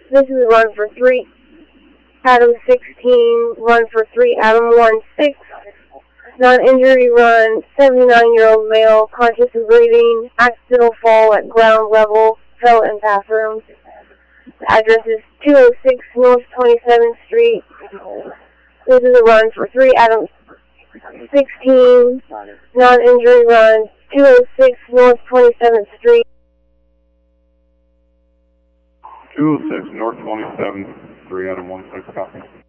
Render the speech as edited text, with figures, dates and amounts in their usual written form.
This is a run for 3, Adam 16, run for 3, Adam 16. Non-injury run, 79-year-old male, conscious and breathing, accidental fall at ground level, fell in bathroom. The address is 206 North 27th Street. This is a run for 3, Adam 16, non-injury run, 206 North 27th Street. 206 North 27th, 3 Adam 16, copy.